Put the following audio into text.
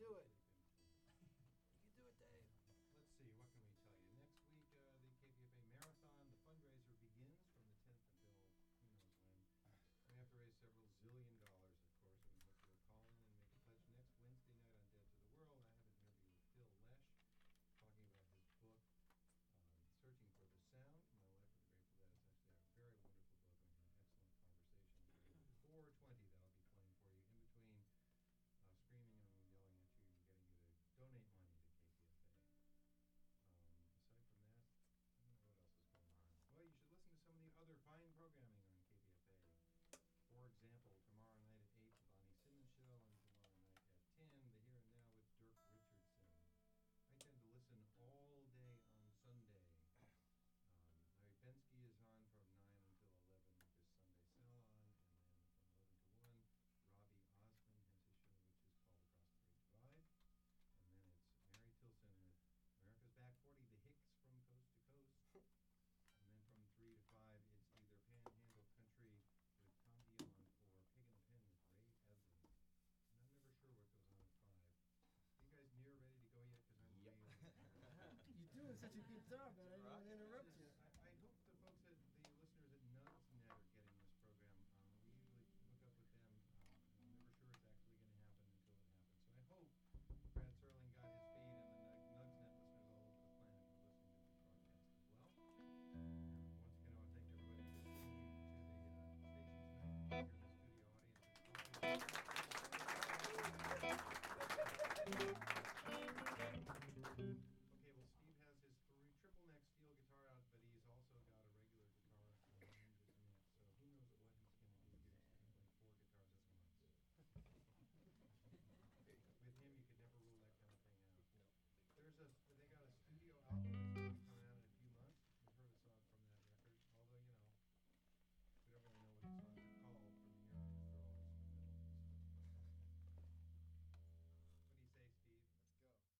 do it. You can do it, Dave. Let's see, what can we tell you? Next week, the KPFA Marathon, the fundraiser begins from the 10th until who knows when. We have to raise several zillion dollars, of course, and we hope you'll call in and make a pledge. Next Wednesday night on Dead to the World, I have an interview with Phil Lesh, talking about his book, Searching for the Sound, My Life with the Grateful Dead. It's actually a very wonderful book, and we had an excellent conversation. 4:20, that'll be playing for you, in between screaming and yelling at you and getting you to donate money to KPFA. Aside from that, I don't know what else is going on. Well, you should listen to some of the other fine programming on KPFA. For example, tomorrow night at 8, the Bonnie Simmons Show, and tomorrow night at 10, the Here and Now with Dirk Richardson. I tend to listen all day on Sunday. Larry Bensky is on from 9 until 11 with his Sunday Salon, and then from 11 to 1, Robbie Osmond has his show, which is called Across the Great Divide. And then it's Mary Tilson with America's Back 40, The Hicks from Coast to Coast. And then from 3 to 5, it's either Panhandle Country with Tom Dion or Pig in a Pen with Ray Evans. And I'm never sure what goes on at 5. Are you guys near ready to go yet? Because I'm really You're doing such a good job, man. I didn't want to interrupt you. I hope the folks the listeners at Nugsnet are getting this program. We usually hook up with them. I'm never sure it's actually going to happen until it happens. So I hope Brad Serling got his feed, and the Nugsnet listeners all over the planet are listening to this broadcast as well. And once again, I want to thank everybody for listening to the station tonight. Here in the studio audience, as always.